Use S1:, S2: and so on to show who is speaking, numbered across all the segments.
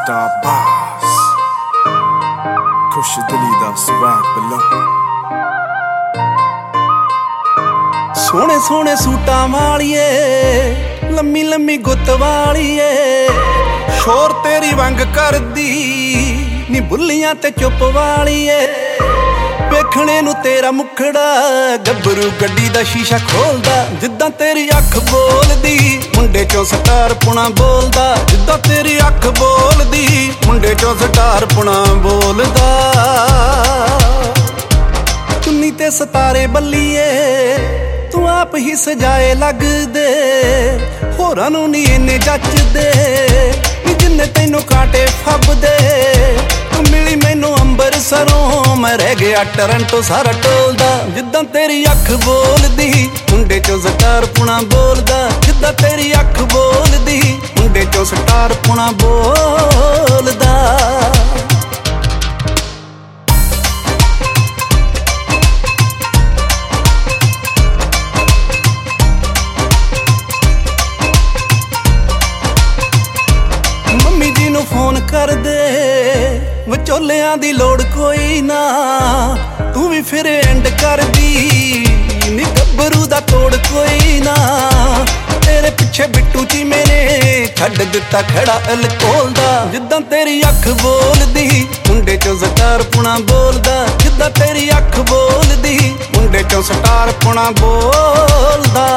S1: Star Boss ਖੁਸ਼ ਦਿਲੀ ਦਾ swag below
S2: ਸੋਹਣੇ ਸੋਹਣੇ ਸੂਟਾਂ ਵਾਲੀਏ ਲੰਮੀ ਲੰਮੀ ਗੁੱਤ ਵਾਲੀਏ ਸ਼ੋਰ ਤੇਰੀ ਵਾਂਗ ਕਰਦੀ ਨੀ ਬੁੱਲੀਆਂ ਤੇ ਚੁੱਪ ਵਾਲੀਏ ਵੇਖਣੇ ਨੂੰ ਤੇਰਾ ਮੁਖੜਾ ਗੱਭਰੂ ਗੱਡੀ ਦਾ ਸ਼ੀਸ਼ਾ ਖੋਲਦਾ ਜਿੱਦਾਂ ਤੇਰੀ ਅੱਖ ਬੋਲਦੀ ਮੁੰਡੇ ਚੋਂ ਸਟਾਰ ਪੁਣਾ ਬੋਲਦਾ ਜਿੱਦਾਂ ਤੇਰੀ ਅੱਖ ਬੋਲਦੀ ਮੁੰਡੇ ਚੋਂ ਸਟਾਰ ਪੁਣਾ ਬੋਲਦਾ ਚੁੰਨੀ ਤੇ ਸਿਤਾਰੇ ਬੱਲੀਏ ਤੂੰ ਆਪ ਹੀ ਸਜਾਏ ਲੱਗਦੇ ਹੋਰਾਂ ਨੂੰ ਨੀ ਇੰਨੇ ਜੱਚਦੇ ਨੀ ਜਿੰਨੇ ਤੈਨੂੰ ਕਾਂਟੇ ਫੱਬਦੇ ਤੂੰ ਮਿਲੀ ਮੈਨੂੰ ਅੰਬਰਸਰੋਂ ਮੈਂ ਰਹਿ ਗਿਆ ਟੋਰਾਂਟੋ ਸਾਰਾ ਟੋਲਦਾ ਜਿੱਦਾਂ ਤੇਰੀ ਅੱਖ ਬੋਲਦੀ ਮੁੰਡੇ ਚੋਂ ਸਟਾਰ ਪੁਣਾ ਬੋਲਦਾ ਜਿੱਦਾਂ ਤੇਰੀ ਅੱਖ ਬੋਲਦੀ ਮੁੰਡੇ ਚੋਂ ਸਟਾਰ ਪੁਣਾ ਬੋਲਦਾ ਫੋਨ ਕਰਦੇ ਵਿਚੋਲਿਆਂ ਦੀ ਲੋੜ ਕੋਈ ਨਾ ਤੂੰ ਵੀ ਫਿਰ ਐਂਡ ਕਰਦੀ ਨੀ ਗੱਭਰੂ ਦਾ ਤੋੜ ਕੋਈ ਨਾ ਤੇਰੇ ਪਿੱਛੇ ਬਿੱਟੂ ਚੀਮੇ ਨੇ ਛੱਡ ਦਿੱਤਾ ਖੜਾ ਅਲਕੋਹਲ ਦਾ ਜਿੱਦਾਂ ਤੇਰੀ ਅੱਖ ਬੋਲਦੀ ਮੁੰਡੇ ਚੋਂ ਸਟਾਰ ਪੁਣਾ ਬੋਲਦਾ ਜਿੱਦਾਂ ਤੇਰੀ ਅੱਖ ਬੋਲਦੀ ਮੁੰਡੇ ਚੋਂ ਸਟਾਰ ਪੁਣਾ ਬੋਲਦਾ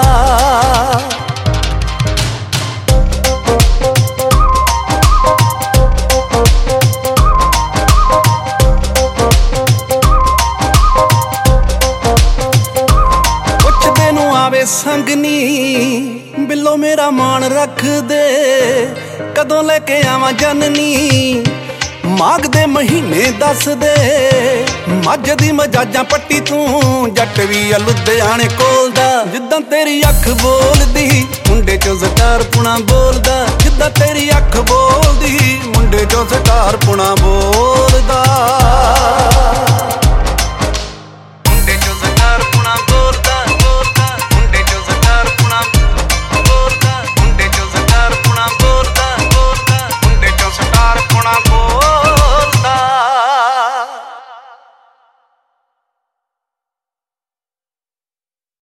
S2: ਸੰਗਨੀ ਬਿੱਲੋ ਮੇਰਾ ਮਾਣ ਰੱਖ ਦੇ ਕਦੋਂ ਲੈ ਕੇ ਆਵਾਂ ਜਨਨੀ ਮਾਘ ਦੇ ਮਹੀਨੇ ਦੱਸ ਦੇ ਮੱਝ ਦੀ ਮਜਾਜਾਂ ਪੱਟੀ ਤੂੰ ਜੱਟ ਵੀ ਆ ਲੁਧਿਆਣੇ ਕੋਲ ਦਾ ਜਿੱਦਾਂ ਤੇਰੀ ਅੱਖ ਬੋਲਦੀ ਮੁੰਡੇ ਚੋਂ ਸਟਾਰ ਪੁਣਾ ਬੋਲਦਾ ਜਿੱਦਾਂ ਤੇਰੀ ਅੱਖ ਬੋਲਦੀ ਮੁੰਡੇ ਚੋਂ ਸਟਾਰ ਪੁਣਾ ਬੋਲਦਾ